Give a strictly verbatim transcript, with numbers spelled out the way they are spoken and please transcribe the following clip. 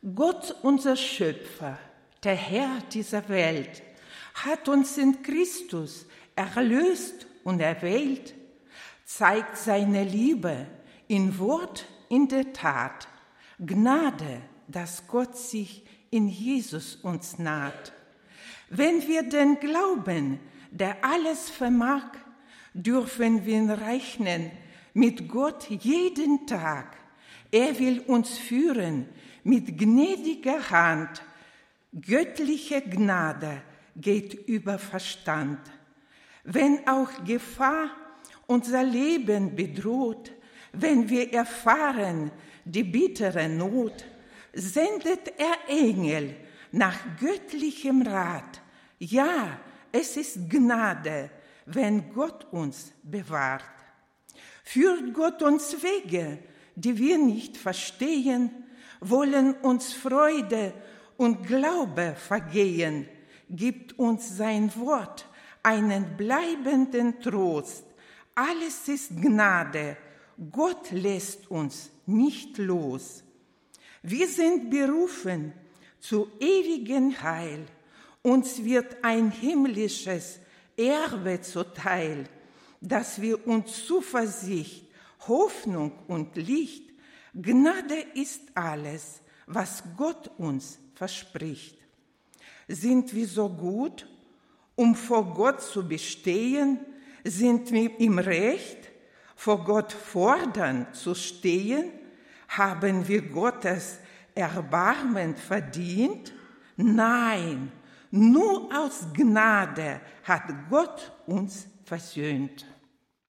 Gott, unser Schöpfer, der Herr dieser Welt, hat uns in Christus erlöst und erwählt, zeigt seine Liebe in Wort, in der Tat, Gnade, dass Gott sich in Jesus uns naht. Wenn wir den Glauben, der alles vermag, dürfen wir rechnen mit Gott jeden Tag. Er will uns führen mit gnädiger Hand. Göttliche Gnade geht über Verstand. Wenn auch Gefahr unser Leben bedroht, wenn wir erfahren die bittere Not, sendet er Engel nach göttlichem Rat. Ja, es ist Gnade, wenn Gott uns bewahrt. Führt Gott uns Wege, die wir nicht verstehen, wollen uns Freude und Glaube vergehen, gibt uns sein Wort einen bleibenden Trost. Alles ist Gnade, Gott lässt uns nicht los. Wir sind berufen zu ewigem Heil, uns wird ein himmlisches Erbe zuteil, dass wir uns Zuversicht, Hoffnung und Licht, Gnade ist alles, was Gott uns verspricht. Sind wir so gut, um vor Gott zu bestehen? Sind wir im Recht, vor Gott fordernd zu stehen? Haben wir Gottes Erbarmen verdient? Nein, nur aus Gnade hat Gott uns versöhnt.